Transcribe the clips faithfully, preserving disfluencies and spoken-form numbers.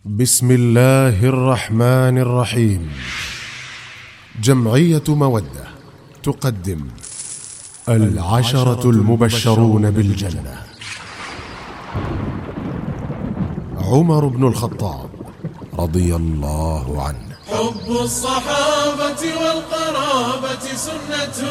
بسم الله الرحمن الرحيم. جمعية مودة تقدم العشرة المبشرون بالجنة. عمر بن الخطاب رضي الله عنه. حب الصحابة والقرابة سنة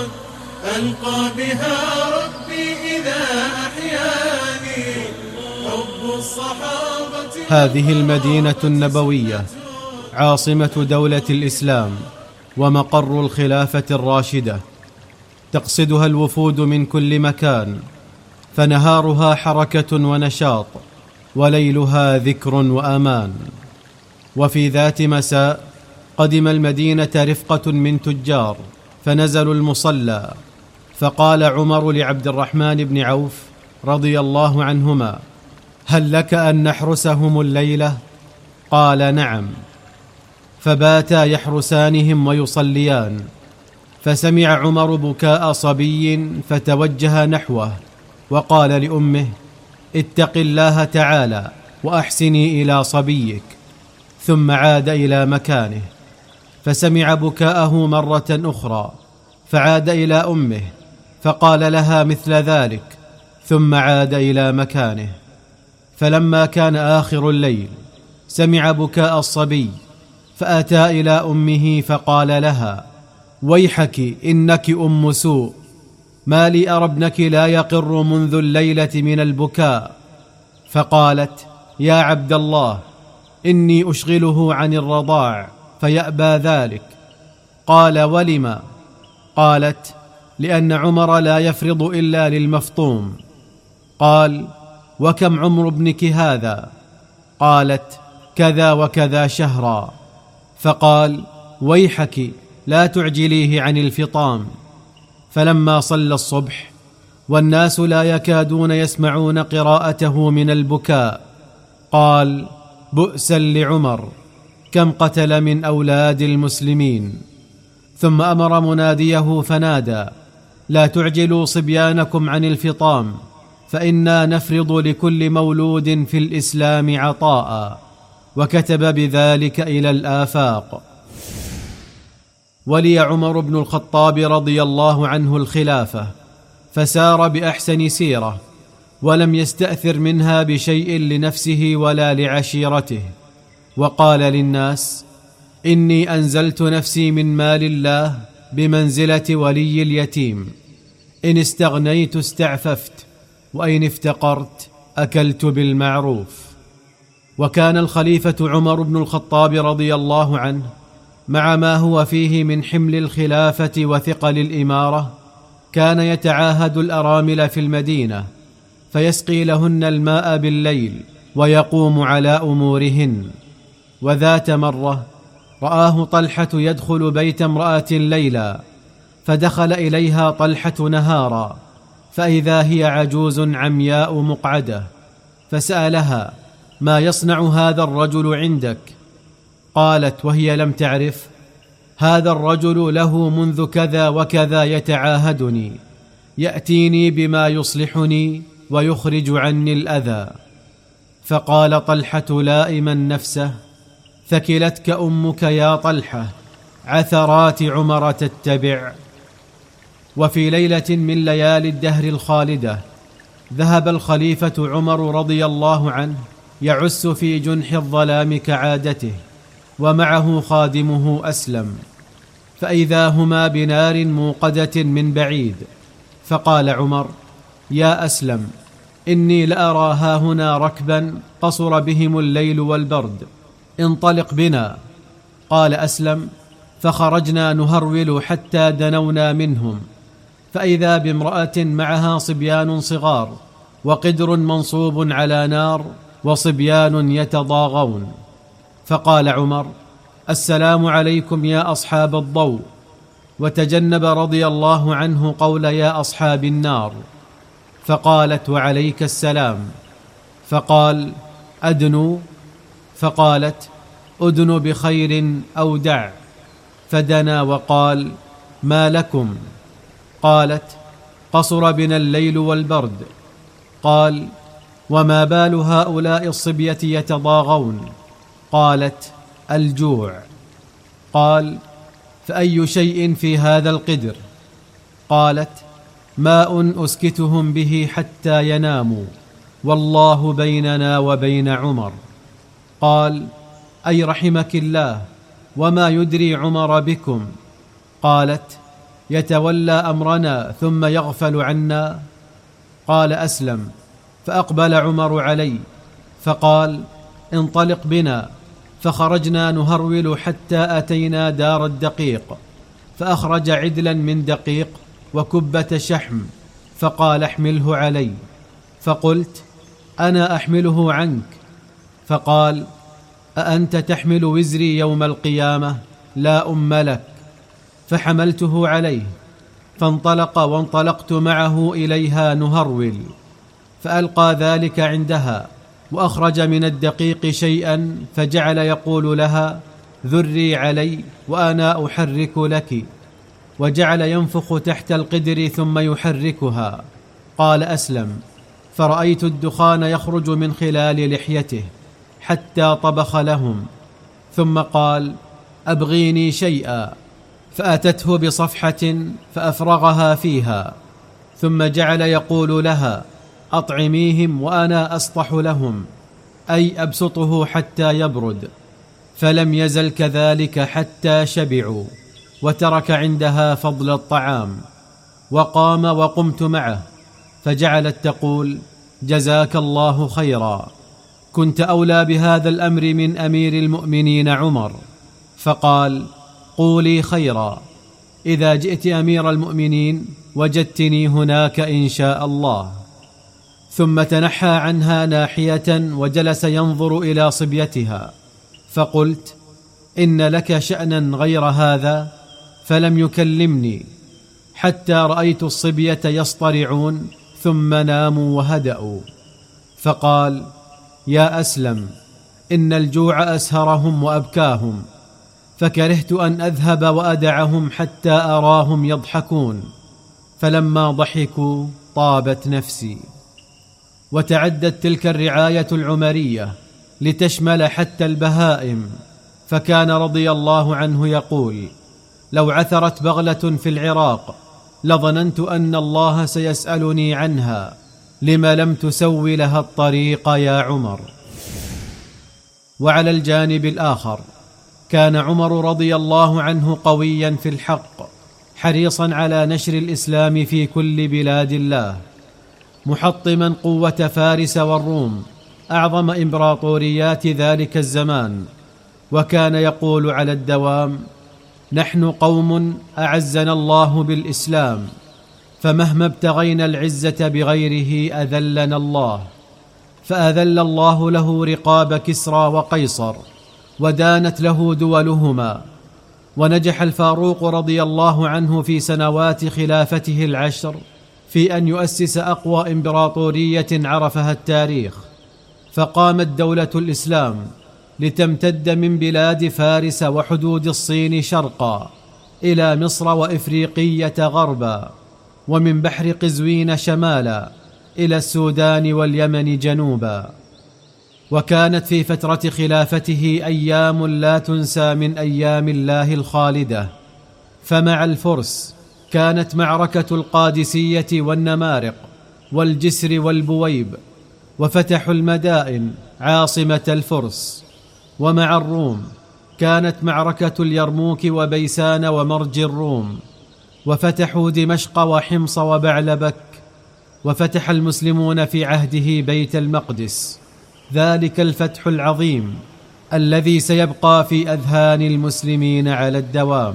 ألقى بها ربي إذا أحياني. حب الصحابة. هذه المدينة النبوية عاصمة دولة الإسلام ومقر الخلافة الراشدة، تقصدها الوفود من كل مكان، فنهارها حركة ونشاط، وليلها ذكر وأمان. وفي ذات مساء قدم المدينة رفقة من تجار، فنزلوا المصلى، فقال عمر لعبد الرحمن بن عوف رضي الله عنهما: هل لك أن نحرسهم الليلة؟ قال: نعم. فباتا يحرسانهم ويصليان، فسمع عمر بكاء صبي فتوجه نحوه وقال لأمه: اتق الله تعالى وأحسني إلى صبيك. ثم عاد إلى مكانه، فسمع بكاءه مرة أخرى، فعاد إلى أمه فقال لها مثل ذلك، ثم عاد إلى مكانه. فلما كان آخر الليل سمع بكاء الصبي، فأتى إلى أمه فقال لها: ويحك إنك أم سوء، ما لي أرى ابنك لا يقر منذ الليلة من البكاء. فقالت: يا عبد الله، إني أشغله عن الرضاع فيأبى ذلك. قال: ولم؟ قالت: لأن عمر لا يفرض إلا للمفطوم. قال: وكم عمر ابنك هذا؟ قالت: كذا وكذا شهرا. فقال: ويحك لا تعجليه عن الفطام. فلما صلى الصبح والناس لا يكادون يسمعون قراءته من البكاء، قال: بؤسا لعمر، كم قتل من أولاد المسلمين. ثم أمر مناديه فنادى: لا تعجلوا صبيانكم عن الفطام، فإنا نفرض لكل مولود في الإسلام عطاء. وكتب بذلك إلى الآفاق. ولي عمر بن الخطاب رضي الله عنه الخلافة، فسار بأحسن سيرة، ولم يستأثر منها بشيء لنفسه ولا لعشيرته، وقال للناس: إني أنزلت نفسي من مال الله بمنزلة ولي اليتيم، إن استغنيت استعففت، وإن افتقرت أكلت بالمعروف. وكان الخليفة عمر بن الخطاب رضي الله عنه مع ما هو فيه من حمل الخلافة وثقل الإمارة، كان يتعاهد الأرامل في المدينة، فيسقي لهن الماء بالليل ويقوم على أمورهن. وذات مرة رآه طلحة يدخل بيت امرأة ليلا، فدخل إليها طلحة نهارا، فإذا هي عجوز عمياء مقعدة، فسألها: ما يصنع هذا الرجل عندك؟ قالت وهي لم تعرف: هذا الرجل له منذ كذا وكذا يتعاهدني، يأتيني بما يصلحني ويخرج عني الأذى. فقال طلحة لائما نفسه: ثكلتك أمك يا طلحة، عثرات عمر تتبع. وفي ليلة من ليالي الدهر الخالدة ذهب الخليفة عمر رضي الله عنه يعس في جنح الظلام كعادته، ومعه خادمه أسلم، فإذا هما بنار موقدة من بعيد. فقال عمر: يا أسلم، إني لأرى هاهنا ركبا قصر بهم الليل والبرد، انطلق بنا. قال أسلم: فخرجنا نهرول حتى دنونا منهم، فإذا بامرأة معها صبيان صغار، وقدر منصوب على نار، وصبيان يتضاغون. فقال عمر: السلام عليكم يا أصحاب الضوء، وتجنب رضي الله عنه قول يا أصحاب النار. فقالت: وعليك السلام. فقال: أدنوا؟ فقالت: أدن بخير أو دع. فدنا وقال: ما لكم؟ قالت: قصر بنا الليل والبرد. قال: وما بال هؤلاء الصبية يتضاغون؟ قالت: الجوع. قال: فأي شيء في هذا القدر؟ قالت: ماء أسكتهم به حتى يناموا، والله بيننا وبين عمر. قال: أي رحمك الله، وما يدري عمر بكم؟ قالت: يتولى أمرنا ثم يغفل عنا. قال أسلم: فأقبل عمر علي فقال: انطلق بنا. فخرجنا نهرول حتى أتينا دار الدقيق، فأخرج عدلا من دقيق وكبة شحم، فقال: احمله علي. فقلت: أنا أحمله عنك. فقال: أأنت تحمل وزري يوم القيامة؟ لا أم لك. فحملته عليه، فانطلق وانطلقت معه إليها نهرول، فألقى ذلك عندها، وأخرج من الدقيق شيئا، فجعل يقول لها: ذري علي وأنا أحرك لك، وجعل ينفخ تحت القدر ثم يحركها. قال أسلم: فرأيت الدخان يخرج من خلال لحيته حتى طبخ لهم، ثم قال: أبغيني شيئا. فأتته بصفحة فأفرغها فيها، ثم جعل يقول لها: أطعميهم وأنا أسطح لهم، أي أبسطه حتى يبرد. فلم يزل كذلك حتى شبعوا، وترك عندها فضل الطعام، وقام وقمت معه، فجعلت تقول: جزاك الله خيرا، كنت أولى بهذا الأمر من أمير المؤمنين عمر. فقال: قولي خيرا، إذا جئت أمير المؤمنين وجدتني هناك إن شاء الله. ثم تنحى عنها ناحية وجلس ينظر إلى صبيتها، فقلت: إن لك شأنا غير هذا؟ فلم يكلمني حتى رأيت الصبية يصطرعون، ثم ناموا وهدأوا. فقال: يا أسلم، إن الجوع أسهرهم وأبكاهم، فكرهت أن أذهب وأدعهم حتى أراهم يضحكون، فلما ضحكوا طابت نفسي. وتعدت تلك الرعاية العمرية لتشمل حتى البهائم، فكان رضي الله عنه يقول: لو عثرت بغلة في العراق لظننت أن الله سيسألني عنها، لم لم تسوي لها الطريق يا عمر. وعلى الجانب الآخر كان عمر رضي الله عنه قويا في الحق، حريصا على نشر الإسلام في كل بلاد الله، محطما قوة فارس والروم، أعظم إمبراطوريات ذلك الزمان. وكان يقول على الدوام: نحن قوم أعزنا الله بالإسلام، فمهما ابتغينا العزة بغيره أذلنا الله. فأذل الله له رقاب كسرى وقيصر، ودانت له دولهما. ونجح الفاروق رضي الله عنه في سنوات خلافته العشر في أن يؤسس أقوى إمبراطورية عرفها التاريخ، فقامت دولة الإسلام لتمتد من بلاد فارس وحدود الصين شرقا إلى مصر وإفريقية غربا، ومن بحر قزوين شمالا إلى السودان واليمن جنوبا. وكانت في فترة خلافته أيام لا تنسى من أيام الله الخالدة. فمع الفرس كانت معركة القادسية والنمارق والجسر والبويب، وفتحوا المدائن عاصمة الفرس. ومع الروم كانت معركة اليرموك وبيسان ومرج الروم، وفتحوا دمشق وحمص وبعلبك. وفتح المسلمون في عهده بيت المقدس، ذلك الفتح العظيم الذي سيبقى في أذهان المسلمين على الدوام.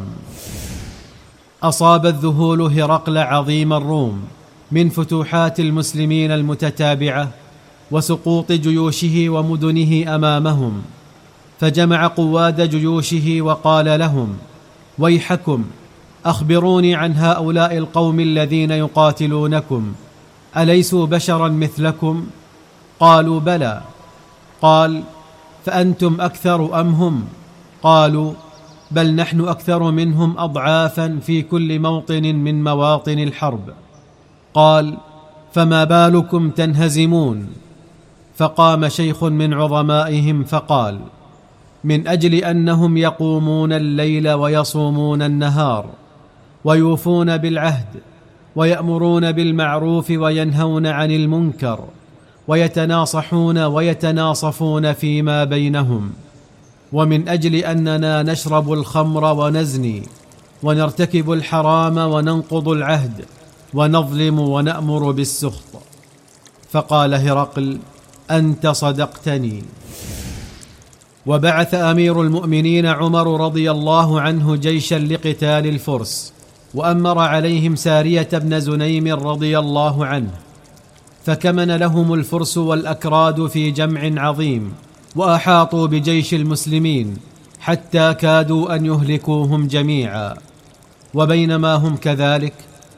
أصاب الذهول هرقل عظيم الروم من فتوحات المسلمين المتتابعة وسقوط جيوشه ومدنه أمامهم، فجمع قواد جيوشه وقال لهم: ويحكم، أخبروني عن هؤلاء القوم الذين يقاتلونكم، أليسوا بشرا مثلكم؟ قالوا: بلى. قال: فأنتم أكثر أم هم؟ قالوا: بل نحن أكثر منهم أضعافا في كل موطن من مواطن الحرب. قال: فما بالكم تنهزمون؟ فقام شيخ من عظمائهم فقال: من أجل أنهم يقومون الليل ويصومون النهار، ويوفون بالعهد، ويأمرون بالمعروف وينهون عن المنكر، ويتناصحون ويتناصفون فيما بينهم، ومن أجل أننا نشرب الخمر ونزني، ونرتكب الحرام وننقض العهد، ونظلم ونأمر بالسخط. فقال هرقل: أنت صدقتني. وبعث أمير المؤمنين عمر رضي الله عنه جيشا لقتال الفرس، وأمر عليهم سارية بن زنيم رضي الله عنه، فكمن لهم الفرس والأكراد في جمع عظيم، وأحاطوا بجيش المسلمين حتى كادوا أن يهلكوهم جميعا. وبينما هم كذلك،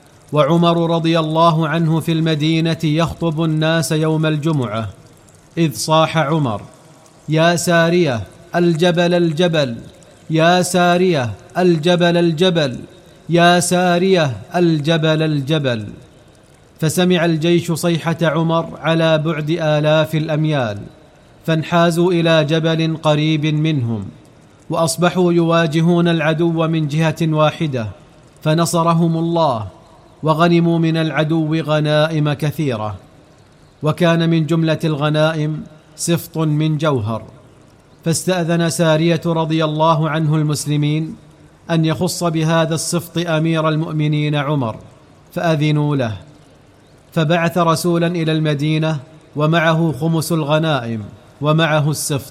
وعمر رضي الله عنه في المدينة يخطب الناس يوم الجمعة، إذ صاح عمر: يا سارية الجبل الجبل، يا سارية الجبل الجبل، يا سارية الجبل الجبل. فسمع الجيش صيحة عمر على بعد آلاف الأميال، فانحازوا إلى جبل قريب منهم، وأصبحوا يواجهون العدو من جهة واحدة، فنصرهم الله، وغنموا من العدو غنائم كثيرة. وكان من جملة الغنائم سفط من جوهر، فاستأذن سارية رضي الله عنه المسلمين أن يخص بهذا السفط أمير المؤمنين عمر، فأذنوا له. فبعث رسولا إلى المدينة ومعه خمس الغنائم ومعه السفط،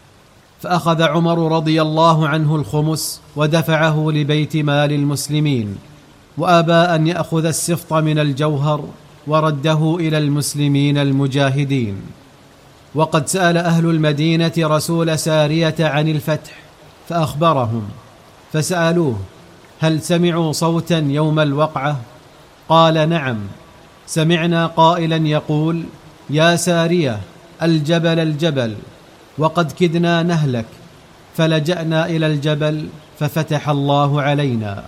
فأخذ عمر رضي الله عنه الخمس ودفعه لبيت مال المسلمين، وأبى أن يأخذ السفط من الجوهر ورده إلى المسلمين المجاهدين. وقد سأل أهل المدينة رسول سارية عن الفتح فأخبرهم، فسألوه: هل سمعوا صوتا يوم الوقعة؟ قال: نعم، سمعنا قائلا يقول: يا سارية الجبل الجبل، وقد كدنا نهلك، فلجأنا إلى الجبل ففتح الله علينا.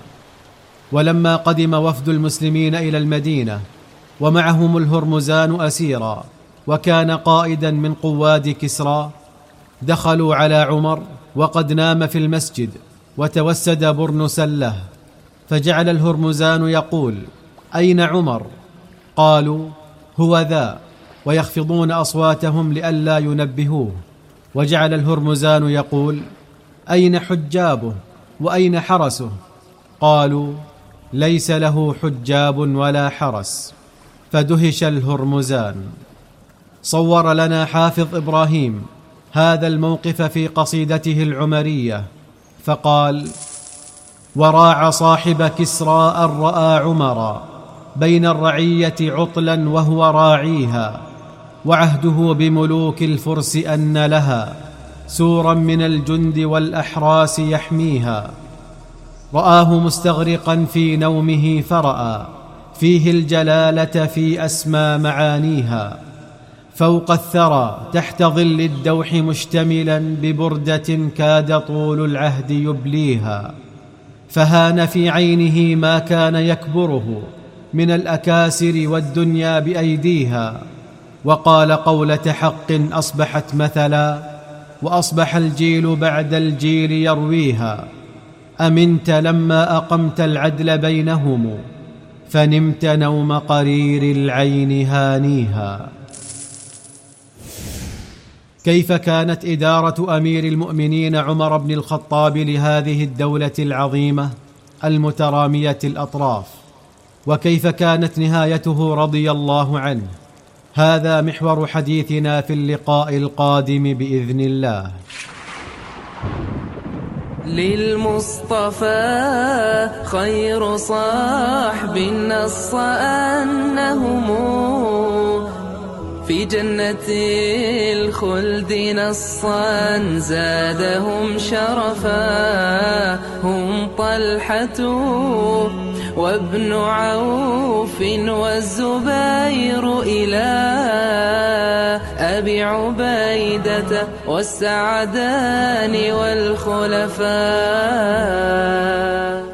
ولما قدم وفد المسلمين إلى المدينة ومعهم الهرمزان أسيرا، وكان قائدا من قواد كسرى، دخلوا على عمر وقد نام في المسجد، وتوسد برنسا له، فجعل الهرمزان يقول: أين عمر؟ قالوا: هو ذا، ويخفضون أصواتهم لئلا ينبهوه. وجعل الهرمزان يقول: أين حجابه وأين حرسه؟ قالوا: ليس له حجاب ولا حرس. فدهش الهرمزان. صور لنا حافظ إبراهيم هذا الموقف في قصيدته العمرية، فقال: وراع صاحب كسرى أن رأى عمرا بين الرعية عطلا وهو راعيها، وعهده بملوك الفرس أن لها سورا من الجند والأحراس يحميها. رآه مستغرقا في نومه فرأى فيه الجلالة في أسمى معانيها، فوق الثرى تحت ظل الدوح مشتملا ببردة كاد طول العهد يبليها، فهان في عينه ما كان يكبره من الأكاسر والدنيا بأيديها، وقال قولة حق أصبحت مثلا، وأصبح الجيل بعد الجيل يرويها. أمنت لما أقمت العدل بينهم، فنمت نوم قرير العين هانيها. كيف كانت إدارة أمير المؤمنين عمر بن الخطاب لهذه الدولة العظيمة المترامية الأطراف، وكيف كانت نهايته رضي الله عنه؟ هذا محور حديثنا في اللقاء القادم بإذن الله. للمصطفى خير صاحب نص أنهم في جنة الخلد نصا زادهم شرفا، هم طلحة وابن عوف والزبير إلى أبي عبيدة والسعدان والخلفاء.